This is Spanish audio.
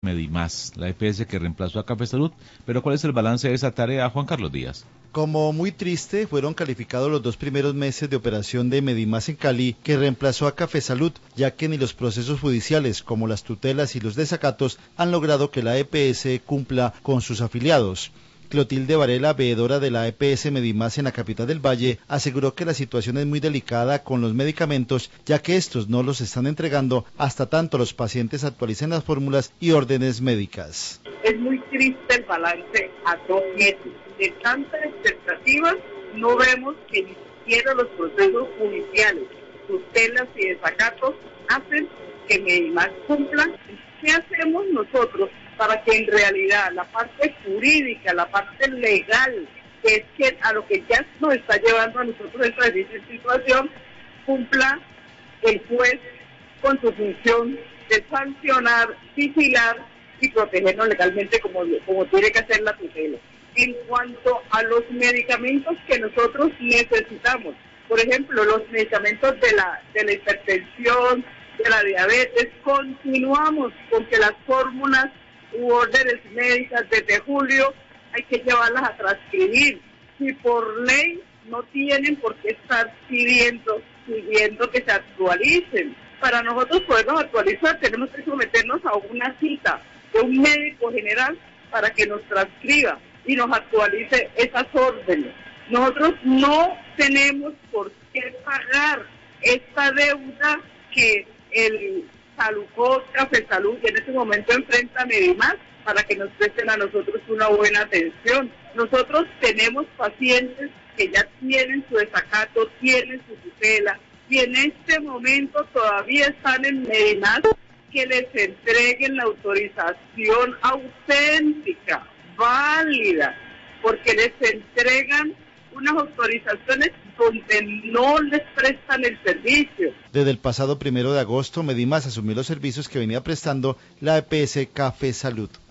Medimás, la EPS que reemplazó a Café Salud. Pero ¿cuál es el balance de esa tarea, Juan Carlos Díaz? Como muy triste, fueron calificados los 2 primeros meses de operación de Medimás en Cali, que reemplazó a Café Salud, ya que ni los procesos judiciales, como las tutelas y los desacatos, han logrado que la EPS cumpla con sus afiliados. Clotilde Varela, veedora de la EPS Medimás en la capital del Valle, aseguró que la situación es muy delicada con los medicamentos, ya que estos no los están entregando hasta tanto los pacientes actualicen las fórmulas y órdenes médicas. Es muy triste el balance a 2 meses. De tantas expectativas, no vemos que ni siquiera los procesos judiciales, tutelas y desacatos hacen que Medimás cumpla. ¿Qué hacemos nosotros para que en realidad la parte jurídica, la parte legal, que es que a lo que ya nos está llevando a nosotros esta difícil situación, cumpla el juez con su función de sancionar, vigilar y protegernos legalmente como tiene que hacer la tutela? En cuanto a los medicamentos que nosotros necesitamos, por ejemplo, los medicamentos de la hipertensión, de la diabetes, continuamos con que las fórmulas u órdenes médicas desde julio hay que llevarlas a transcribir. Si por ley no tienen por qué estar pidiendo que se actualicen. Para nosotros podernos actualizar tenemos que someternos a una cita de un médico general para que nos transcriba y nos actualice esas órdenes. Nosotros no tenemos por qué pagar esta deuda que el Salucos, Café Salud, y en este momento enfrenta a Medimás para que nos presten a nosotros una buena atención. Nosotros tenemos pacientes que ya tienen su desacato, tienen su tutela, y en este momento todavía están en Medimás, que les entreguen la autorización auténtica, válida, porque les entregan unas autorizaciones donde no les prestan el servicio. Desde el pasado 1 de agosto, Medimás asumió los servicios que venía prestando la EPS Café Salud.